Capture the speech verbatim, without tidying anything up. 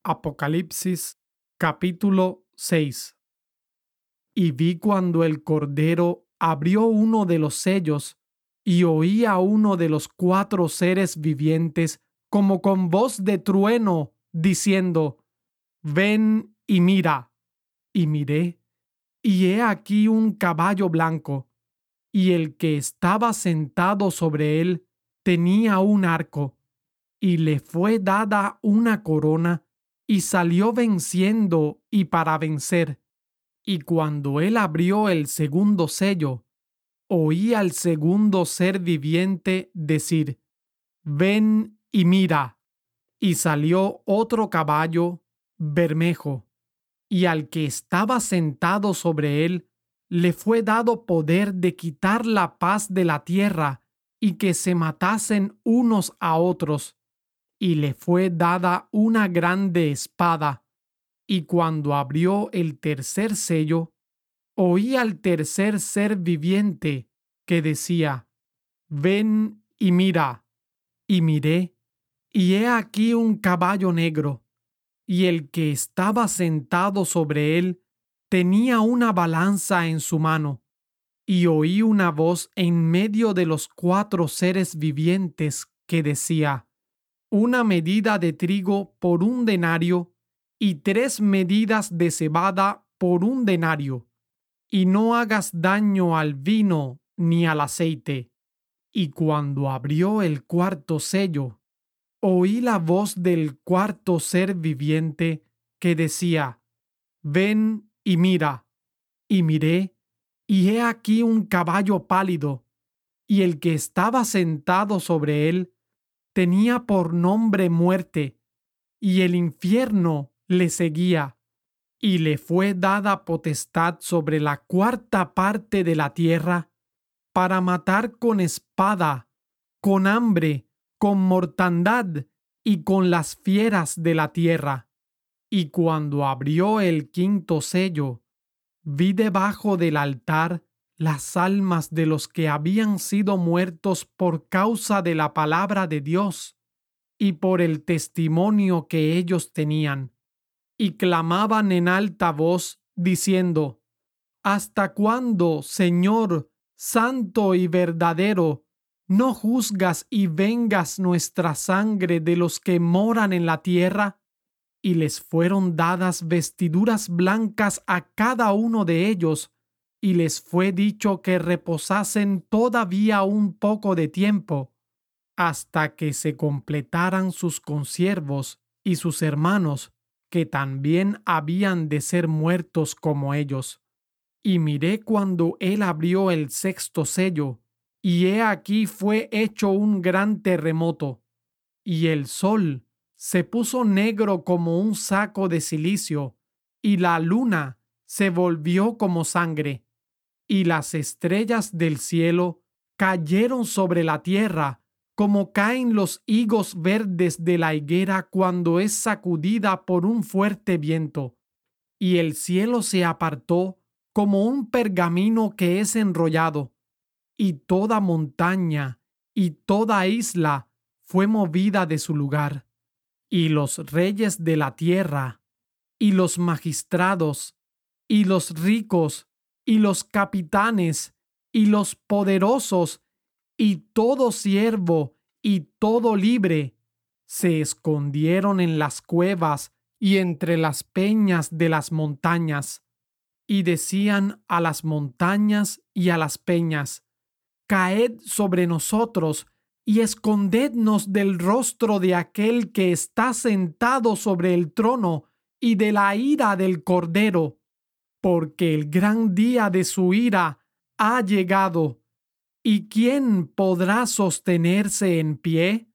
Apocalipsis capítulo seis. Y vi cuando el Cordero abrió uno de los sellos, y oí a uno de los cuatro seres vivientes como con voz de trueno, diciendo: Ven y mira. Y miré, y he aquí un caballo blanco, y el que estaba sentado sobre él tenía un arco, y le fue dada una corona, y salió venciendo y para vencer. Y cuando él abrió el segundo sello, oí al segundo ser viviente decir: Ven y mira. Y salió otro caballo bermejo, y al que estaba sentado sobre él le fue dado poder de quitar la paz de la tierra y que se matasen unos a otros. Y le fue dada una grande espada. Y cuando abrió el tercer sello, oí al tercer ser viviente que decía: Ven y mira. Y miré, y he aquí un caballo negro, y el que estaba sentado sobre él tenía una balanza en su mano. Y oí una voz en medio de los cuatro seres vivientes que decía: Una medida de trigo por un denario, y tres medidas de cebada por un denario, y no hagas daño al vino ni al aceite. Y cuando abrió el cuarto sello, oí la voz del cuarto ser viviente que decía: Ven y mira. Y miré, y he aquí un caballo pálido, y el que estaba sentado sobre él tenía por nombre Muerte, y el infierno le seguía, y le fue dada potestad sobre la cuarta parte de la tierra, para matar con espada, con hambre, con mortandad y con las fieras de la tierra. Y cuando abrió el quinto sello, vi debajo del altar las almas de los que habían sido muertos por causa de la palabra de Dios y por el testimonio que ellos tenían, y clamaban en alta voz, diciendo: ¿Hasta cuándo, Señor, santo y verdadero, no juzgas y vengas nuestra sangre de los que moran en la tierra? Y les fueron dadas vestiduras blancas a cada uno de ellos, y les fue dicho que reposasen todavía un poco de tiempo, hasta que se completaran sus consiervos y sus hermanos, que también habían de ser muertos como ellos. Y miré cuando él abrió el sexto sello, y he aquí fue hecho un gran terremoto, y el sol se puso negro como un saco de cilicio, y la luna se volvió como sangre, y las estrellas del cielo cayeron sobre la tierra, como caen los higos verdes de la higuera cuando es sacudida por un fuerte viento. Y el cielo se apartó como un pergamino que es enrollado, y toda montaña y toda isla fue movida de su lugar. Y los reyes de la tierra, y los magistrados, y los ricos, y los capitanes, y los poderosos, y todo siervo, y todo libre, se escondieron en las cuevas y entre las peñas de las montañas, y decían a las montañas y a las peñas: Caed sobre nosotros, y escondednos del rostro de aquel que está sentado sobre el trono y de la ira del Cordero, porque el gran día de su ira ha llegado. ¿Y quién podrá sostenerse en pie?